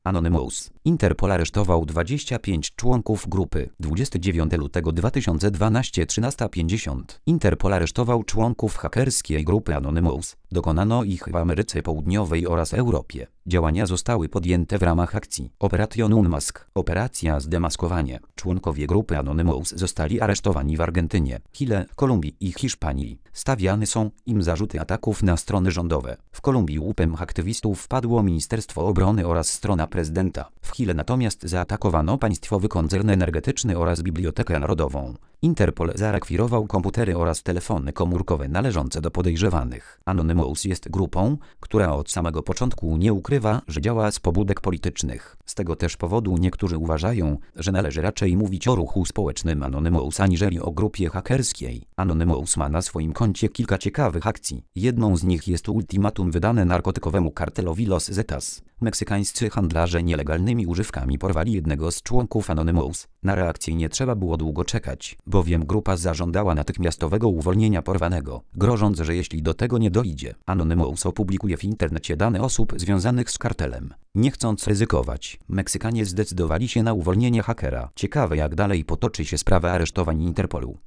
Anonymous. Interpol aresztował 25 członków grupy. 29 lutego 2012 13:50. Interpol aresztował członków hakerskiej grupy Anonymous. Dokonano ich w Ameryce Południowej oraz Europie. Działania zostały podjęte w ramach akcji Operation Unmask. Operacja zdemaskowanie. Członkowie grupy Anonymous zostali aresztowani w Argentynie, Chile, Kolumbii i Hiszpanii. Stawiane są im zarzuty ataków na strony rządowe. W Kolumbii łupem aktywistów wpadło Ministerstwo Obrony oraz strona prezydenta. W Chile natomiast zaatakowano państwowy koncern energetyczny oraz Bibliotekę Narodową. Interpol zarekwirował komputery oraz telefony komórkowe należące do podejrzewanych. Anonymous jest grupą, która od samego początku nie ukrywa, że działa z pobudek politycznych. Z tego też powodu niektórzy uważają, że należy raczej mówić o ruchu społecznym Anonymous aniżeli o grupie hakerskiej. Anonymous ma na swoim koncie kilka ciekawych akcji. Jedną z nich jest ultimatum wydane narkotykowemu kartelowi Los Zetas. Meksykańscy handlarze nielegalnymi używkami porwali jednego z członków Anonymous. Na reakcję nie trzeba było długo czekać, bowiem grupa zażądała natychmiastowego uwolnienia porwanego, grożąc, że jeśli do tego nie dojdzie, Anonymous opublikuje w internecie dane osób związanych z kartelem. Nie chcąc ryzykować, Meksykanie zdecydowali się na uwolnienie hakera. Ciekawe, jak dalej potoczy się sprawa aresztowań Interpolu.